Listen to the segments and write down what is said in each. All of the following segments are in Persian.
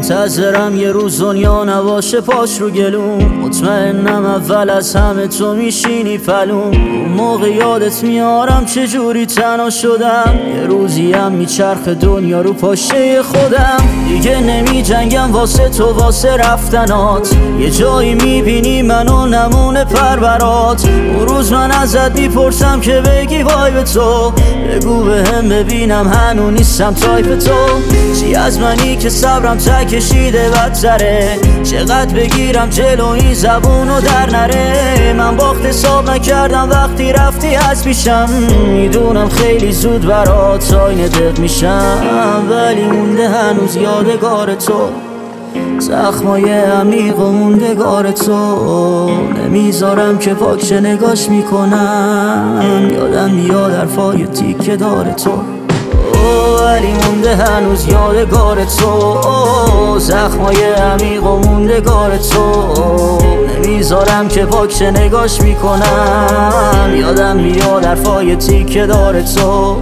منتظرم یه روز دنیا نباشه پاش رو گلوم. مطمئنم اول از همه تو میشینی پلوم. اون موقع یادت میارم چجوری تنها شدم. یه روزی هم میچرخ دنیا رو پاشه خودم. دیگه نمی جنگم واسه تو واسه رفتنات. یه جایی میبینی منو نمونه پرورات. اون روز من ازت میپرسم که بگی وای به تو. بگو بهم ببینم هنو نیستم تایپ تو. چی از منی که صبرم تا کشیده بدتره. چقدر بگیرم جلو این زبونو در نره. من باخت حساب نکردم وقتی رفتی از پیشم. میدونم خیلی زود برات آینه دق میشم. ولی مونده هنوز یادگار تو. زخمای عمیق و موندگار تو. نمیذارم که پاکشه نگاش میکنم. یادم میاد حرفای تیکه دار تو. ولی مونده هنوز یادگار تو. زخمای عمیق و موندگار تو. نمیذارم که پاکشه نگاش میکنم. یادم میاد حرفای تیکه دار تو.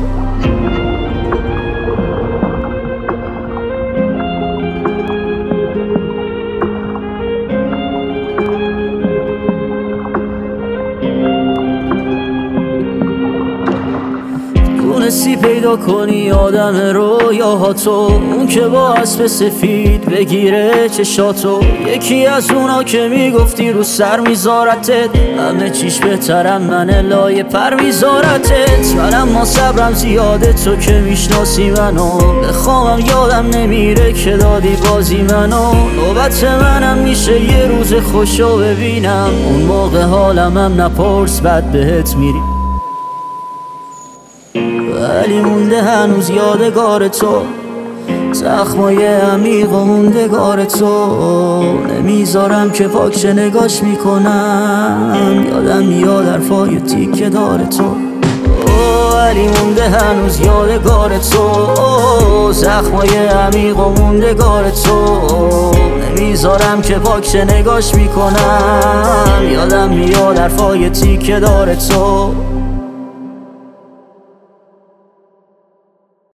تونستی پیدا کنی آدم رویاها تو. اون که با اسب سفید بگیره چشاتو. یکی از اونا که میگفتی رو سر میذارتت. همه چیش بهترم من لای پر میذارتت. من اما صبرم زیاده تو که میشناسی منو. بخوامم یادم نمیره که دادی بازی منو. نوبت منم میشه یه روز خوشو ببینم. اون موقع حالمم نپرس بد بهت میری. ولی مونده هنوز یادگار تو. زخمای عمیق و موندگار تو. نمیذارم که پاکشه نگاش میکنم. یادم میاد حرفای تیکه دار تو. ولی مونده هنوز یادگار تو. زخمای عمیق و موندگار تو. نمیذارم که پاکشه نگاش میکنم. یادم میاد حرفای تیکه دار تو.